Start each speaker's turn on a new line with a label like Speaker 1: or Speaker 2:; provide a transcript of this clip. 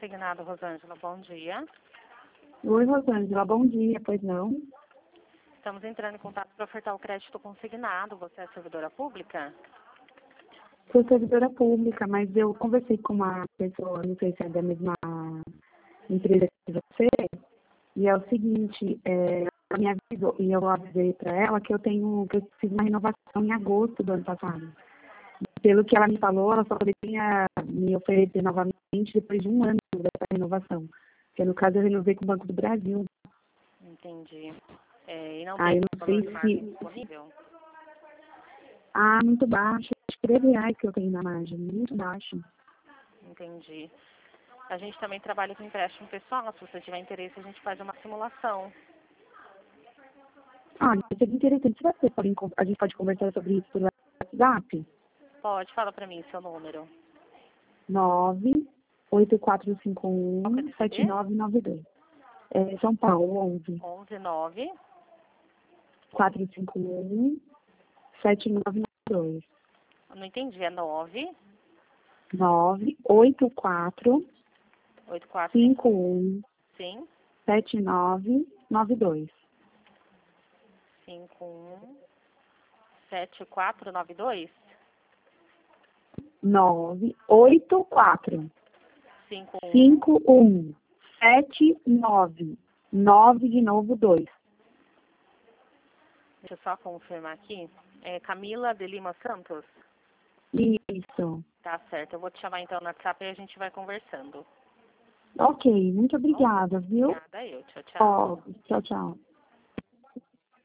Speaker 1: Consignado, Rosângela, bom dia.
Speaker 2: Oi, Rosângela, bom dia, pois não?
Speaker 1: Estamos entrando em contato para ofertar o crédito consignado. Você é servidora pública?
Speaker 2: Sou servidora pública, mas eu conversei com uma pessoa, não sei se é da mesma empresa que você, e é o seguinte, ela me avisou, e eu avisei para ela que eu fiz uma renovação em agosto do ano passado. Pelo que ela me falou, ela só poderia me oferecer novamente depois de um ano dessa renovação. Que no caso eu renovei com o Banco do Brasil.
Speaker 1: Entendi. E não
Speaker 2: Eu
Speaker 1: tem
Speaker 2: não
Speaker 1: valor
Speaker 2: sei
Speaker 1: máximo disponível?
Speaker 2: Muito baixo. Acho que R$ 13 que eu tenho na margem, muito baixo.
Speaker 1: Entendi. A gente também trabalha com empréstimo pessoal. Se você tiver interesse, a gente faz uma simulação.
Speaker 2: Isso é interessante. A gente pode conversar sobre isso pelo WhatsApp?
Speaker 1: Pode, fala para mim seu número.
Speaker 2: 98451-7992. São Paulo, 11.
Speaker 1: 11
Speaker 2: 451-7992.
Speaker 1: Não entendi, é 9
Speaker 2: 984
Speaker 1: 84
Speaker 2: 51
Speaker 1: sim
Speaker 2: 7992.
Speaker 1: 517492
Speaker 2: 984
Speaker 1: 51.
Speaker 2: 51 799 de novo 2.
Speaker 1: Deixa eu só confirmar aqui. É Camila de Lima Santos?
Speaker 2: Isso.
Speaker 1: Tá certo. Eu vou te chamar então no WhatsApp e a gente vai conversando.
Speaker 2: Ok, muito obrigada, viu?
Speaker 1: Obrigada eu. Tchau, tchau.
Speaker 2: Tchau, tchau.